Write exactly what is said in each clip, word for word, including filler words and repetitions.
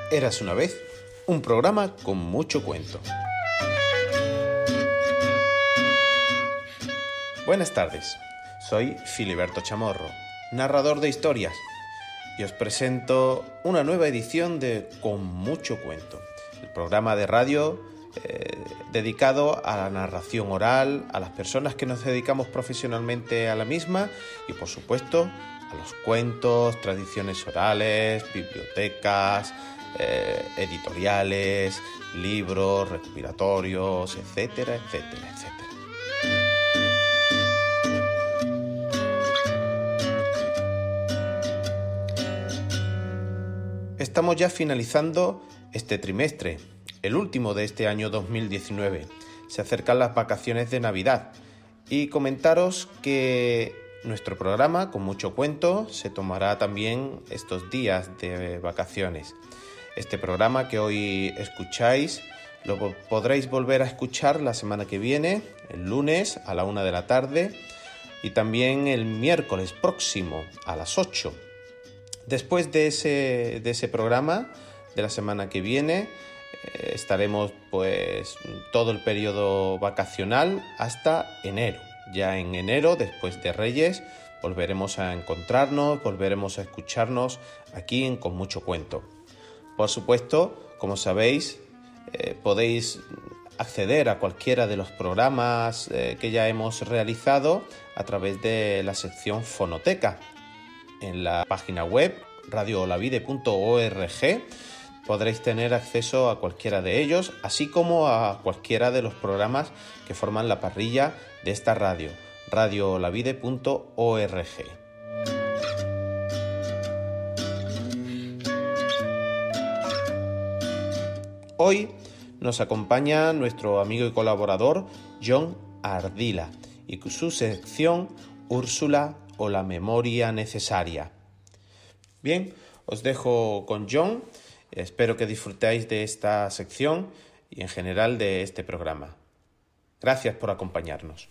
Érase una vez, un programa con mucho cuento. Buenas tardes, soy Filiberto Chamorro, narrador de historias, y os presento una nueva edición de Con mucho cuento, el programa de radio eh, dedicado a la narración oral, a las personas que nos dedicamos profesionalmente a la misma y, por supuesto, a los cuentos, tradiciones orales, bibliotecas, eh, editoriales, libros, recopilatorios, etcétera, etcétera, etcétera. Estamos ya finalizando este trimestre, el último de este año dos mil diecinueve. Se acercan las vacaciones de Navidad y comentaros que nuestro programa, Con mucho cuento, se tomará también estos días de vacaciones. Este programa que hoy escucháis lo podréis volver a escuchar la semana que viene, el lunes a la una de la tarde y también el miércoles próximo a las ocho. Después de ese, de ese programa de la semana que viene eh, estaremos pues todo el periodo vacacional hasta enero. Ya en enero, después de Reyes, volveremos a encontrarnos, volveremos a escucharnos aquí en Con mucho cuento. Por supuesto, como sabéis, eh, podéis acceder a cualquiera de los programas eh, que ya hemos realizado a través de la sección Fonoteca. En la página web radio olavide punto org podréis tener acceso a cualquiera de ellos, así como a cualquiera de los programas que forman la parrilla de esta radio, radio olavide punto org. Hoy nos acompaña nuestro amigo y colaborador Jon Ardila y su sección Úrsula o la memoria necesaria. Bien, os dejo con Jon. Espero que disfrutéis de esta sección y en general de este programa. Gracias por acompañarnos.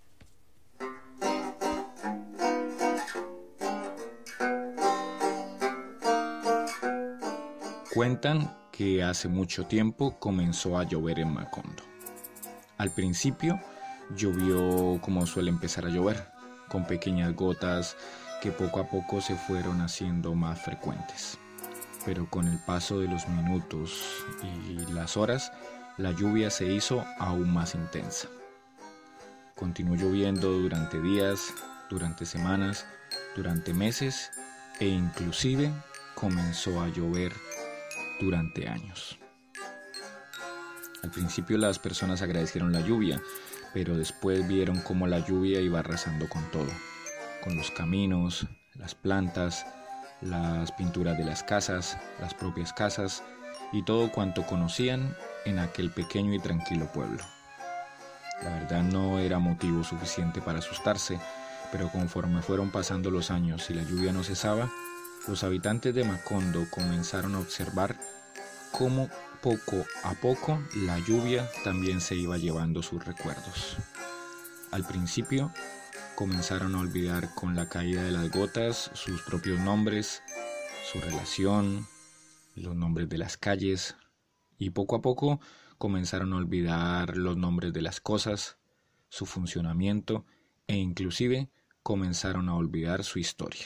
Cuentan que hace mucho tiempo comenzó a llover en Macondo. Al principio llovió como suele empezar a llover, con pequeñas gotas que poco a poco se fueron haciendo más frecuentes. Pero con el paso de los minutos y las horas, la lluvia se hizo aún más intensa. Continuó lloviendo durante días, durante semanas, durante meses e inclusive comenzó a llover durante años. Al principio las personas agradecieron la lluvia, pero después vieron cómo la lluvia iba arrasando con todo, con los caminos, las plantas, las pinturas de las casas, las propias casas y todo cuanto conocían en aquel pequeño y tranquilo pueblo. La verdad no era motivo suficiente para asustarse, pero conforme fueron pasando los años y la lluvia no cesaba, los habitantes de Macondo comenzaron a observar cómo poco a poco la lluvia también se iba llevando sus recuerdos. Al principio comenzaron a olvidar con la caída de las gotas sus propios nombres, su relación, los nombres de las calles, y poco a poco comenzaron a olvidar los nombres de las cosas, su funcionamiento e inclusive comenzaron a olvidar su historia.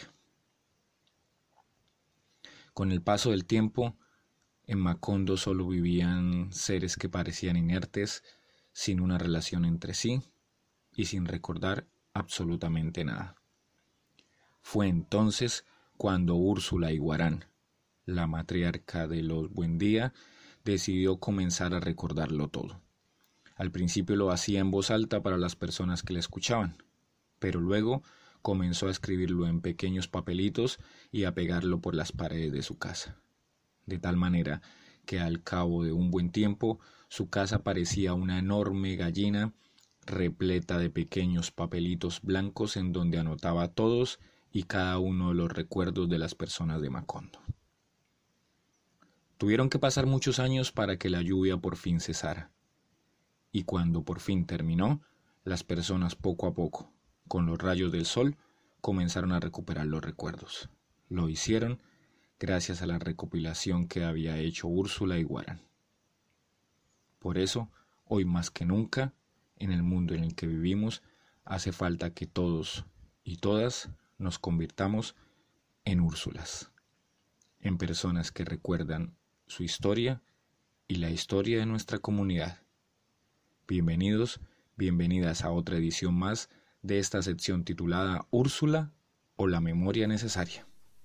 Con el paso del tiempo, en Macondo solo vivían seres que parecían inertes, sin una relación entre sí y sin recordar absolutamente nada. Fue entonces cuando Úrsula Iguarán, la matriarca de los Buendía, decidió comenzar a recordarlo todo. Al principio lo hacía en voz alta para las personas que la escuchaban, pero luego comenzó a escribirlo en pequeños papelitos y a pegarlo por las paredes de su casa. De tal manera que al cabo de un buen tiempo su casa parecía una enorme gallina repleta de pequeños papelitos blancos en donde anotaba todos y cada uno de los recuerdos de las personas de Macondo. Tuvieron que pasar muchos años para que la lluvia por fin cesara, y cuando por fin terminó, las personas poco a poco, con los rayos del sol, comenzaron a recuperar los recuerdos. Lo hicieron gracias a la recopilación que había hecho Úrsula Iguarán. Por eso, hoy más que nunca, en el mundo en el que vivimos, hace falta que todos y todas nos convirtamos en Úrsulas, en personas que recuerdan su historia y la historia de nuestra comunidad. Bienvenidos, bienvenidas a otra edición más de esta sección titulada Úrsula o la memoria necesaria.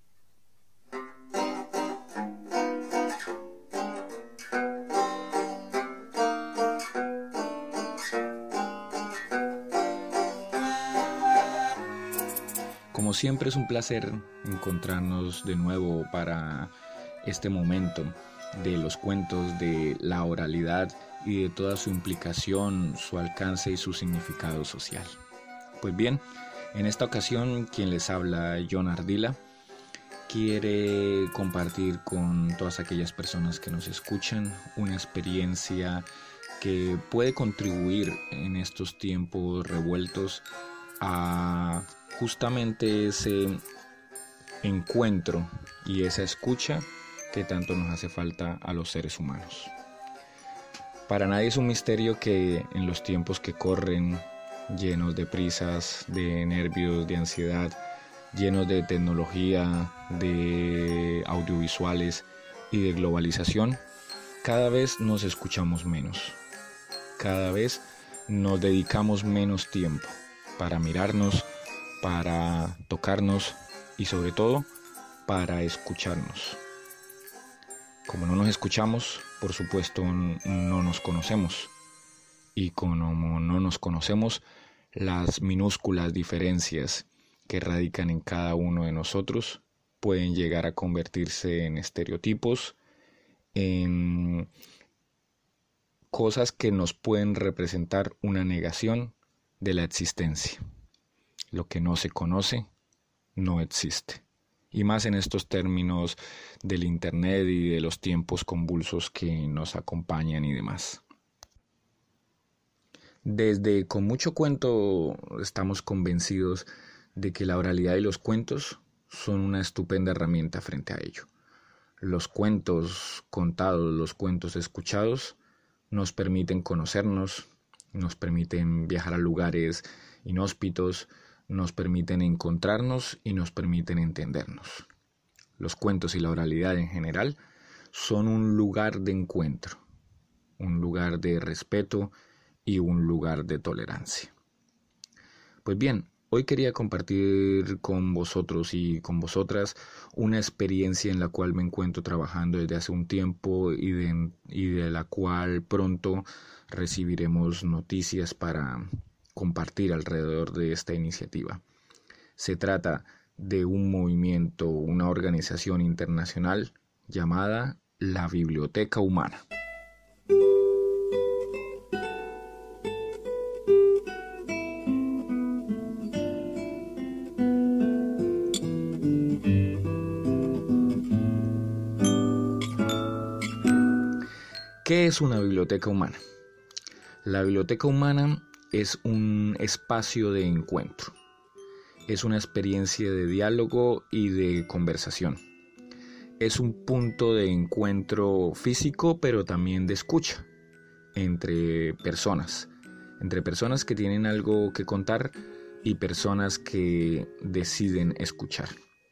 Como siempre es un placer encontrarnos de nuevo para este momento de los cuentos, de la oralidad y de toda su implicación, su alcance y su significado social. Pues bien, en esta ocasión quien les habla, John Ardila, quiere compartir con todas aquellas personas que nos escuchan una experiencia que puede contribuir en estos tiempos revueltos a justamente ese encuentro y esa escucha que tanto nos hace falta a los seres humanos. Para nadie es un misterio que en los tiempos que corren, llenos de prisas, de nervios, de ansiedad, llenos de tecnología, de audiovisuales y de globalización, cada vez nos escuchamos menos. Cada vez nos dedicamos menos tiempo para mirarnos, para tocarnos y sobre todo para escucharnos. Como no nos escuchamos, por supuesto no nos conocemos. Y como no nos conocemos, las minúsculas diferencias que radican en cada uno de nosotros pueden llegar a convertirse en estereotipos, en cosas que nos pueden representar una negación de la existencia. Lo que no se conoce no existe. Y más en estos términos del internet y de los tiempos convulsos que nos acompañan y demás. Desde Con Mucho Cuento estamos convencidos de que la oralidad y los cuentos son una estupenda herramienta frente a ello. Los cuentos contados, los cuentos escuchados nos permiten conocernos, nos permiten viajar a lugares inhóspitos, nos permiten encontrarnos y nos permiten entendernos. Los cuentos y la oralidad en general son un lugar de encuentro, un lugar de respeto y un lugar de tolerancia. Pues bien, hoy quería compartir con vosotros y con vosotras una experiencia en la cual me encuentro trabajando desde hace un tiempo y de, y de la cual pronto recibiremos noticias para compartir alrededor de esta iniciativa. Se trata de un movimiento, una organización internacional llamada la Biblioteca Humana. ¿Qué es una biblioteca humana? La biblioteca humana es un espacio de encuentro, es una experiencia de diálogo y de conversación. Es un punto de encuentro físico, pero también de escucha entre personas, entre personas que tienen algo que contar y personas que deciden escuchar.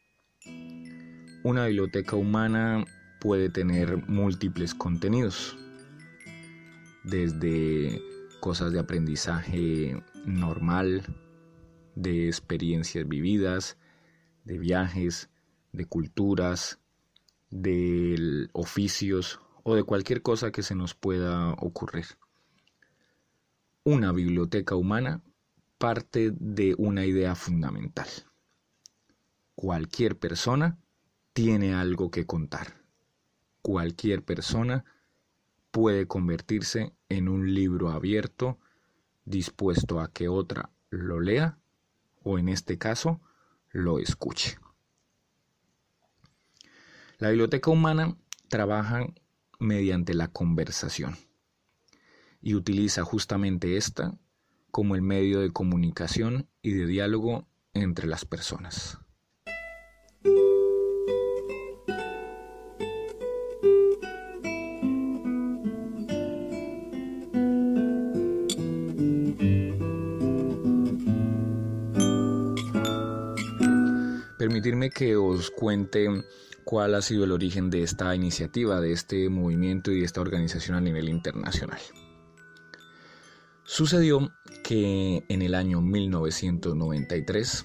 Una biblioteca humana puede tener múltiples contenidos, desde cosas de aprendizaje normal, de experiencias vividas, de viajes, de culturas, de oficios o de cualquier cosa que se nos pueda ocurrir. Una biblioteca humana parte de una idea fundamental. Cualquier persona tiene algo que contar. Cualquier persona puede convertirse en un libro abierto, dispuesto a que otra lo lea o, en este caso, lo escuche. La biblioteca humana trabaja mediante la conversación y utiliza justamente esta como el medio de comunicación y de diálogo entre las personas. permitirme que os cuente cuál ha sido el origen de esta iniciativa, de este movimiento y de esta organización a nivel internacional. Sucedió que en el año mil novecientos noventa y tres,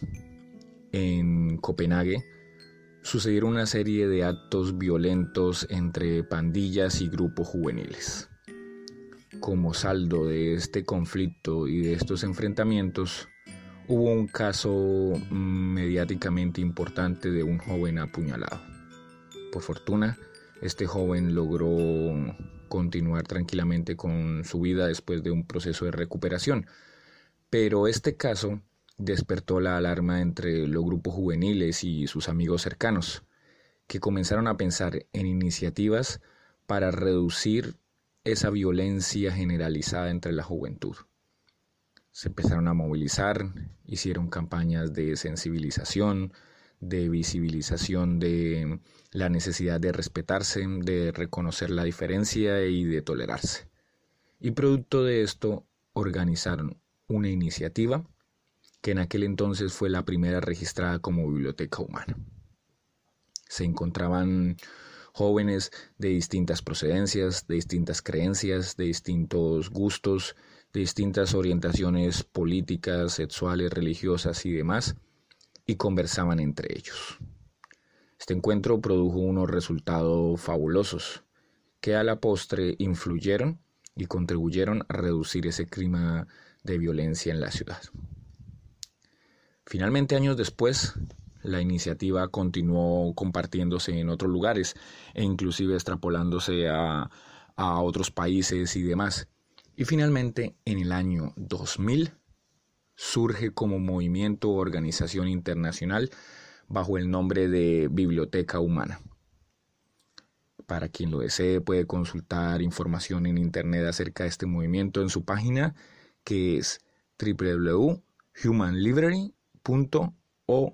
en Copenhague, sucedieron una serie de actos violentos entre pandillas y grupos juveniles. Como saldo de este conflicto y de estos enfrentamientos, hubo un caso mediáticamente importante de un joven apuñalado. Por fortuna, este joven logró continuar tranquilamente con su vida después de un proceso de recuperación, pero este caso despertó la alarma entre los grupos juveniles y sus amigos cercanos, que comenzaron a pensar en iniciativas para reducir esa violencia generalizada entre la juventud. Se empezaron a movilizar, hicieron campañas de sensibilización, de visibilización de la necesidad de respetarse, de reconocer la diferencia y de tolerarse. Y producto de esto organizaron una iniciativa que en aquel entonces fue la primera registrada como biblioteca humana. Se encontraban jóvenes de distintas procedencias, de distintas creencias, de distintos gustos, de distintas orientaciones políticas, sexuales, religiosas y demás, y conversaban entre ellos. Este encuentro produjo unos resultados fabulosos que a la postre influyeron y contribuyeron a reducir ese clima de violencia en la ciudad. Finalmente, años después, la iniciativa continuó compartiéndose en otros lugares e inclusive extrapolándose a, a otros países y demás. Y finalmente, en el año dos mil, surge como movimiento o organización internacional bajo el nombre de Biblioteca Humana. Para quien lo desee, puede consultar información en internet acerca de este movimiento en su página, que es doble u doble u doble u punto human library punto org.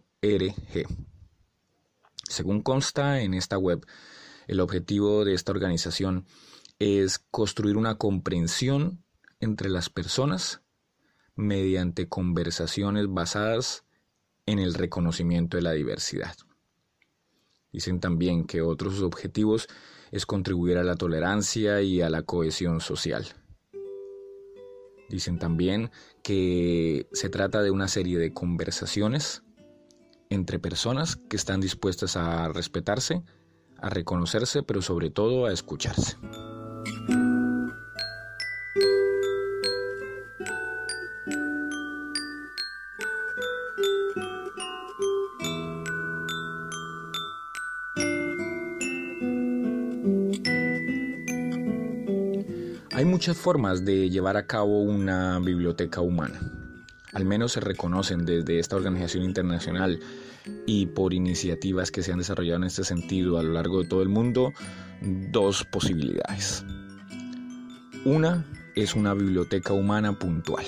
Según consta en esta web, el objetivo de esta organización es construir una comprensión entre las personas mediante conversaciones basadas en el reconocimiento de la diversidad. Dicen también que otro de sus objetivos es contribuir a la tolerancia y a la cohesión social. Dicen también que se trata de una serie de conversaciones entre personas que están dispuestas a respetarse, a reconocerse, pero sobre todo a escucharse. Hay muchas formas de llevar a cabo una biblioteca humana. Al menos se reconocen desde esta organización internacional y por iniciativas que se han desarrollado en este sentido a lo largo de todo el mundo, dos posibilidades. Una es una biblioteca humana puntual.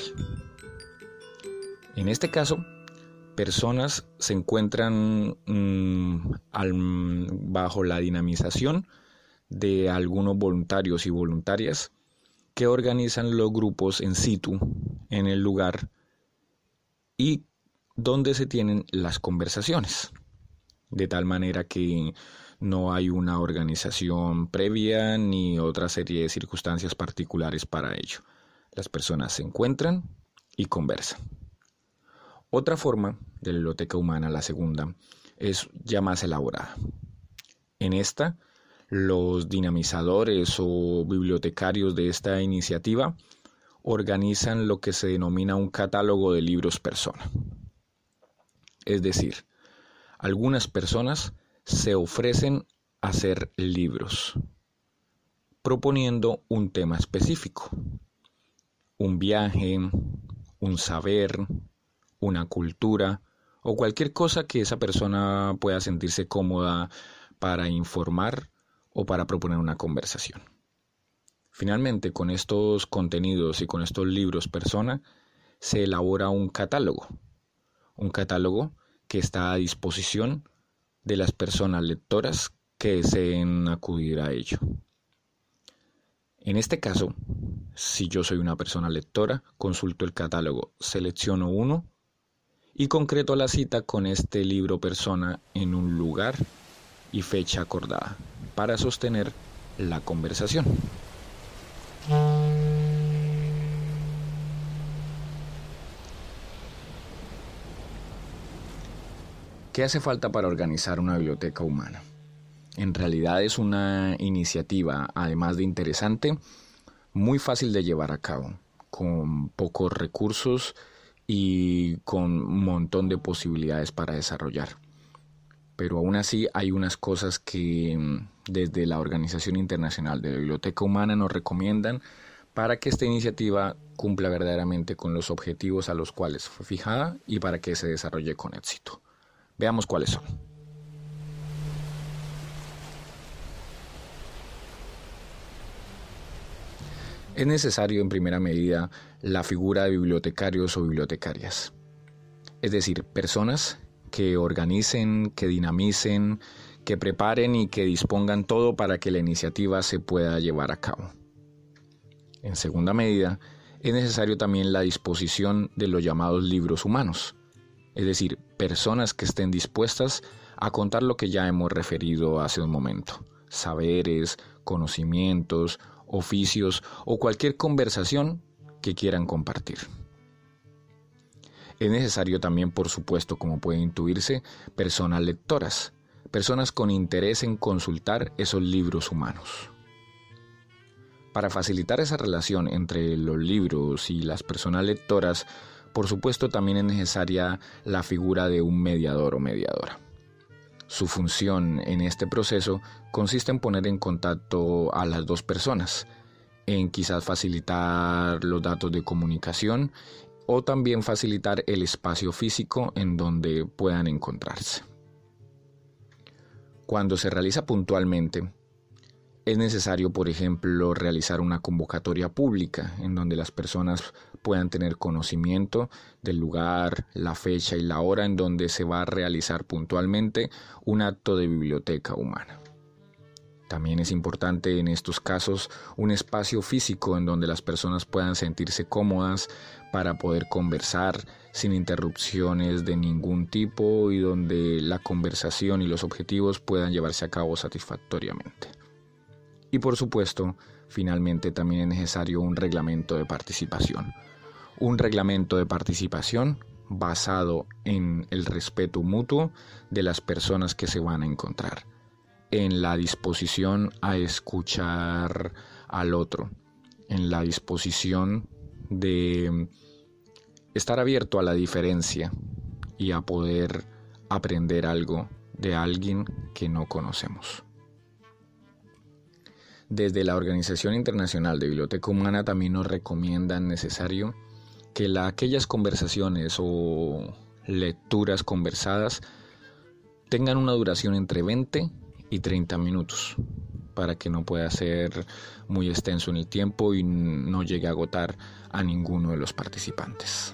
En este caso, personas se encuentran mmm, al, bajo la dinamización de algunos voluntarios y voluntarias que organizan los grupos en situ, en el lugar, y donde se tienen las conversaciones, de tal manera que no hay una organización previa ni otra serie de circunstancias particulares para ello. Las personas se encuentran y conversan. Otra forma de la biblioteca humana, la segunda, es ya más elaborada. En esta, los dinamizadores o bibliotecarios de esta iniciativa organizan lo que se denomina un catálogo de libros persona. Es decir, algunas personas se ofrecen a hacer libros, proponiendo un tema específico, un viaje, un saber, una cultura o cualquier cosa que esa persona pueda sentirse cómoda para informar o para proponer una conversación. Finalmente, con estos contenidos y con estos libros persona, se elabora un catálogo, un catálogo que está a disposición de las personas lectoras que deseen acudir a ello. En este caso, si yo soy una persona lectora, consulto el catálogo, selecciono uno y concreto la cita con este libro persona en un lugar y fecha acordada para sostener la conversación. ¿Qué hace falta para organizar una biblioteca humana? En realidad es una iniciativa, además de interesante, muy fácil de llevar a cabo, con pocos recursos y con un montón de posibilidades para desarrollar. Pero aún así hay unas cosas que desde la Organización Internacional de la Biblioteca Humana nos recomiendan para que esta iniciativa cumpla verdaderamente con los objetivos a los cuales fue fijada y para que se desarrolle con éxito. Veamos cuáles son. Es necesario en primera medida la figura de bibliotecarios o bibliotecarias, es decir, personas que organicen, que dinamicen, que preparen y que dispongan todo para que la iniciativa se pueda llevar a cabo. En segunda medida, es necesario también la disposición de los llamados libros humanos, es decir, personas que estén dispuestas a contar lo que ya hemos referido hace un momento, saberes, conocimientos, oficios o cualquier conversación que quieran compartir. Es necesario también, por supuesto, como puede intuirse, personas lectoras, personas con interés en consultar esos libros humanos. Para facilitar esa relación entre los libros y las personas lectoras, por supuesto, también es necesaria la figura de un mediador o mediadora. Su función en este proceso consiste en poner en contacto a las dos personas, en quizás facilitar los datos de comunicación o también facilitar el espacio físico en donde puedan encontrarse. Cuando se realiza puntualmente, es necesario, por ejemplo, realizar una convocatoria pública en donde las personas puedan tener conocimiento del lugar, la fecha y la hora en donde se va a realizar puntualmente un acto de biblioteca humana. También es importante en estos casos un espacio físico en donde las personas puedan sentirse cómodas para poder conversar sin interrupciones de ningún tipo y donde la conversación y los objetivos puedan llevarse a cabo satisfactoriamente. Y por supuesto, finalmente también es necesario un reglamento de participación. Un reglamento de participación basado en el respeto mutuo de las personas que se van a encontrar, en la disposición a escuchar al otro, en la disposición de estar abierto a la diferencia y a poder aprender algo de alguien que no conocemos. Desde la Organización Internacional de Biblioteca Humana también nos recomiendan necesario que la, aquellas conversaciones o lecturas conversadas tengan una duración entre veinte y treinta minutos para que no pueda ser muy extenso en el tiempo y no llegue a agotar a ninguno de los participantes.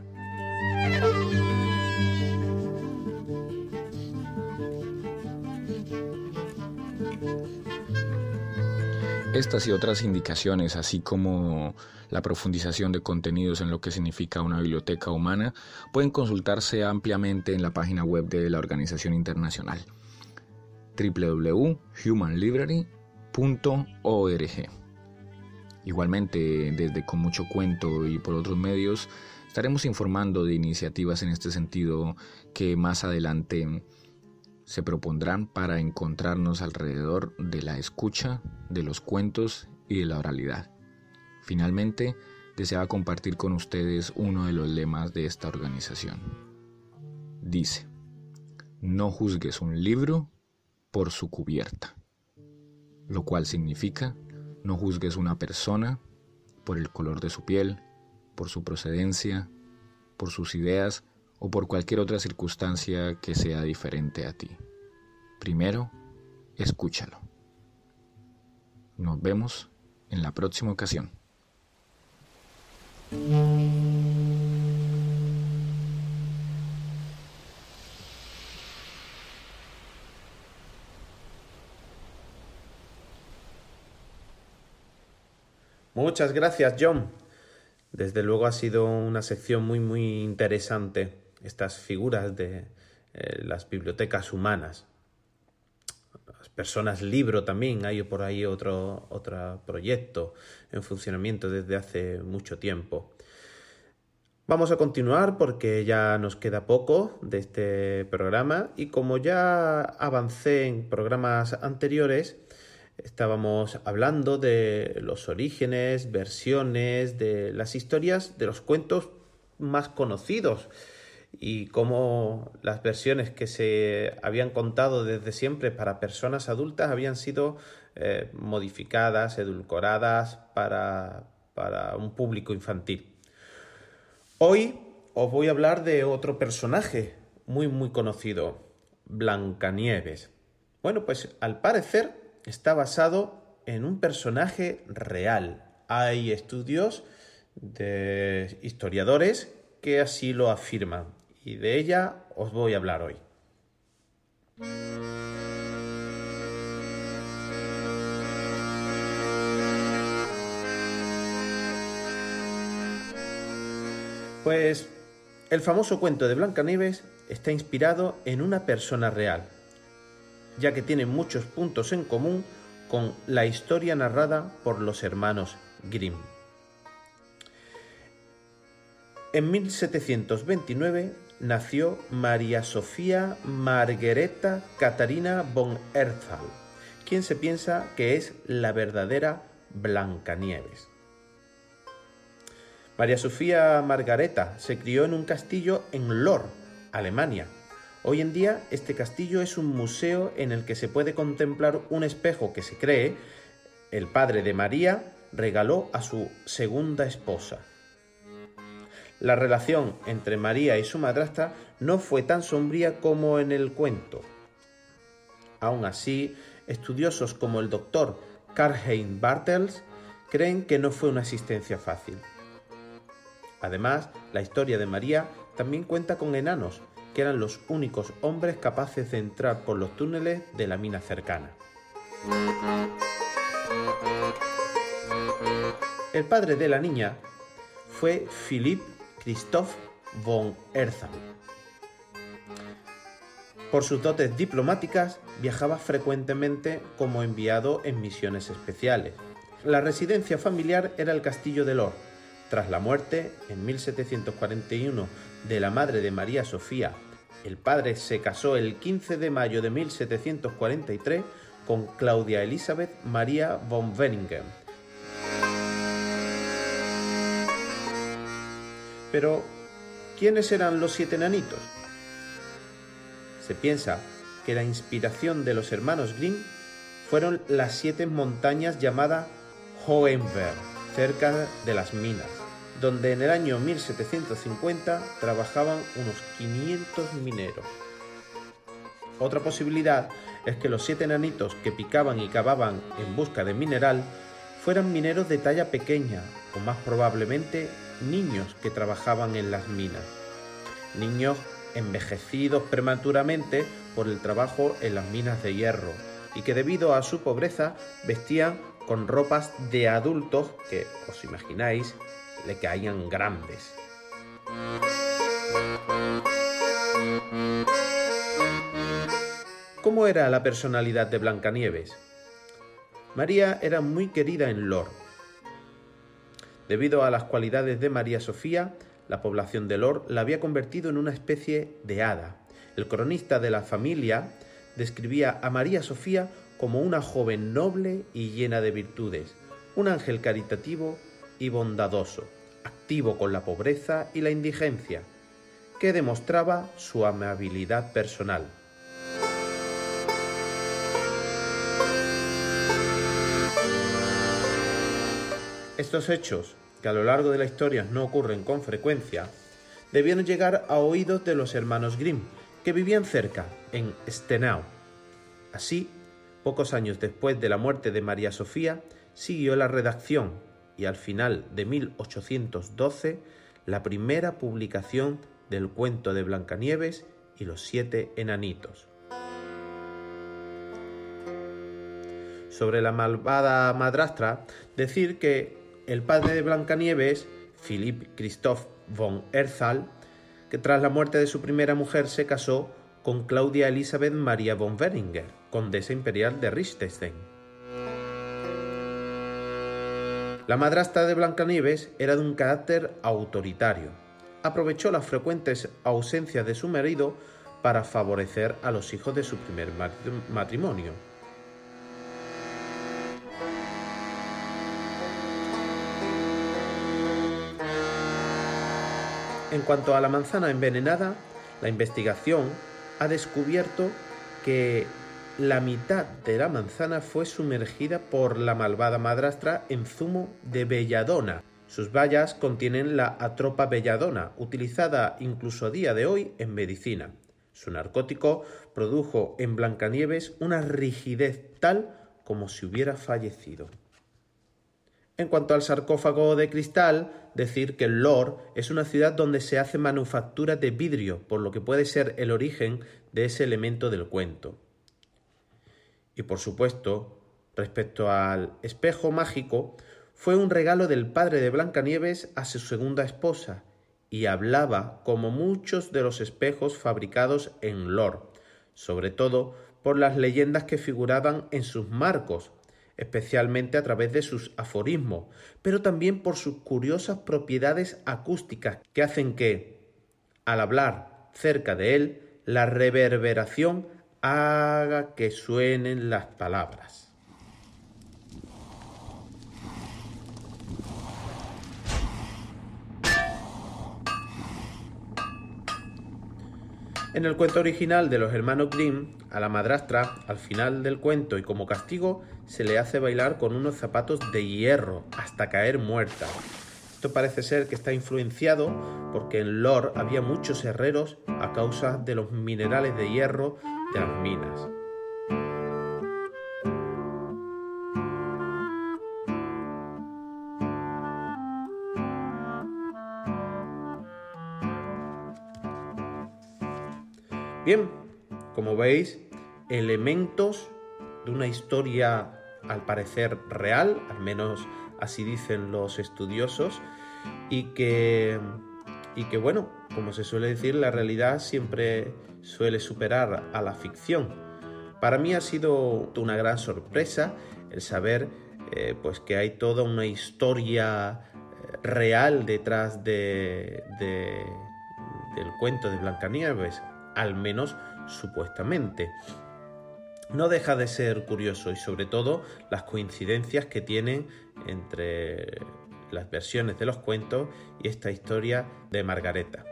Estas y otras indicaciones, así como la profundización de contenidos en lo que significa una biblioteca humana, pueden consultarse ampliamente en la página web de la Organización Internacional, doble u doble u doble u punto human library punto org. Igualmente, desde Con Mucho Cuento y por otros medios, estaremos informando de iniciativas en este sentido que más adelante se propondrán para encontrarnos alrededor de la escucha, de los cuentos y de la oralidad. Finalmente, deseaba compartir con ustedes uno de los lemas de esta organización. Dice: no juzgues un libro por su cubierta, lo cual significa no juzgues una persona por el color de su piel, por su procedencia, por sus ideas o por cualquier otra circunstancia que sea diferente a ti. Primero, escúchalo. Nos vemos en la próxima ocasión. Muchas gracias, John. Desde luego ha sido una sección muy muy interesante estas figuras de eh, las bibliotecas humanas. Las personas libro también, hay por ahí otro, otro proyecto en funcionamiento desde hace mucho tiempo. Vamos a continuar porque ya nos queda poco de este programa y como ya avancé en programas anteriores, estábamos hablando de los orígenes, versiones, de las historias de los cuentos más conocidos y cómo las versiones que se habían contado desde siempre para personas adultas habían sido eh, modificadas, edulcoradas para, para un público infantil. Hoy os voy a hablar de otro personaje muy muy conocido, Blancanieves. Bueno, pues al parecer está basado en un personaje real. Hay estudios de historiadores que así lo afirman y de ella os voy a hablar hoy. Pues el famoso cuento de Blancanieves está inspirado en una persona real, ya que tiene muchos puntos en común con la historia narrada por los hermanos Grimm. En mil setecientos veintinueve nació María Sofía Margareta Catarina von Erzal, quien se piensa que es la verdadera Blancanieves. María Sofía Margareta se crió en un castillo en Lohr, Alemania. Hoy en día este castillo es un museo en el que se puede contemplar un espejo que se cree el padre de María regaló a su segunda esposa. La relación entre María y su madrastra no fue tan sombría como en el cuento. Aún así, estudiosos como el doctor Karl-Heinz Bartels creen que no fue una existencia fácil. Además, la historia de María también cuenta con enanos, que eran los únicos hombres capaces de entrar por los túneles de la mina cercana. El padre de la niña fue Philipp Christoph von Erzal. Por sus dotes diplomáticas, viajaba frecuentemente como enviado en misiones especiales. La residencia familiar era el castillo de Lohr. Tras la muerte, en mil setecientos cuarenta y uno, de la madre de María Sofía, el padre se casó el quince de mayo de mil setecientos cuarenta y tres con Claudia Elizabeth María von Wenningen. Pero, ¿quiénes eran los siete enanitos? Se piensa que la inspiración de los hermanos Grimm fueron las siete montañas llamadas Hohenberg, cerca de las minas, donde en el año mil setecientos cincuenta trabajaban unos quinientos mineros. Otra posibilidad es que los siete enanitos que picaban y cavaban en busca de mineral fueran mineros de talla pequeña o más probablemente niños que trabajaban en las minas. Niños envejecidos prematuramente por el trabajo en las minas de hierro y que debido a su pobreza vestían con ropas de adultos que, os imagináis, le caían grandes. ¿Cómo era la personalidad de Blancanieves? María era muy querida en Lohr. Debido a las cualidades de María Sofía, la población de Lohr la había convertido en una especie de hada. El cronista de la familia describía a María Sofía como una joven noble y llena de virtudes, un ángel caritativo y bondadoso, activo con la pobreza y la indigencia, que demostraba su amabilidad personal. Estos hechos, que a lo largo de la historia no ocurren con frecuencia, debieron llegar a oídos de los hermanos Grimm, que vivían cerca, en Stenau. Así, pocos años después de la muerte de María Sofía, siguió la redacción y al final de mil ochocientos doce la primera publicación del cuento de Blancanieves y los siete enanitos. Sobre la malvada madrastra, decir que el padre de Blancanieves, Philipp Christoph von Erzal, que tras la muerte de su primera mujer se casó con Claudia Elisabeth Maria von Berenguer, condesa imperial de Liechtenstein. La madrastra de Blancanieves era de un carácter autoritario. Aprovechó las frecuentes ausencias de su marido para favorecer a los hijos de su primer matrimonio. En cuanto a la manzana envenenada, la investigación ha descubierto que la mitad de la manzana fue sumergida por la malvada madrastra en zumo de belladona. Sus bayas contienen la atropa belladona, utilizada incluso a día de hoy en medicina. Su narcótico produjo en Blancanieves una rigidez tal como si hubiera fallecido. En cuanto al sarcófago de cristal, decir que Lor es una ciudad donde se hace manufactura de vidrio, por lo que puede ser el origen de ese elemento del cuento. Y por supuesto, respecto al espejo mágico, fue un regalo del padre de Blancanieves a su segunda esposa, y hablaba como muchos de los espejos fabricados en Lor, sobre todo por las leyendas que figuraban en sus marcos, especialmente a través de sus aforismos, pero también por sus curiosas propiedades acústicas que hacen que, al hablar cerca de él, la reverberación haga que suenen las palabras. En el cuento original de los hermanos Grimm, a la madrastra, al final del cuento y como castigo, se le hace bailar con unos zapatos de hierro hasta caer muerta. Esto parece ser que está influenciado porque en Lor había muchos herreros a causa de los minerales de hierro de las minas. Bien, como veis, elementos de una historia al parecer real, al menos así dicen los estudiosos, y que, y que bueno, como se suele decir, la realidad siempre suele superar a la ficción. Para mí ha sido una gran sorpresa el saber eh, pues que hay toda una historia real detrás de, de, del cuento de Blancanieves, al menos supuestamente. No deja de ser curioso y sobre todo las coincidencias que tienen entre las versiones de los cuentos y esta historia de Margareta.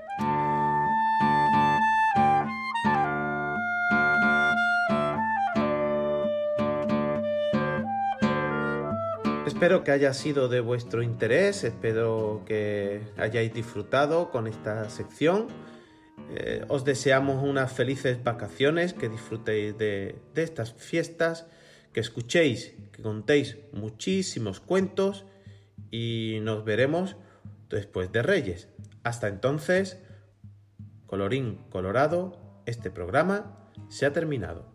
Espero que haya sido de vuestro interés, espero que hayáis disfrutado con esta sección. Eh, os deseamos unas felices vacaciones, que disfrutéis de, de estas fiestas, que escuchéis, que contéis muchísimos cuentos y nos veremos después de Reyes. Hasta entonces, colorín colorado, este programa se ha terminado.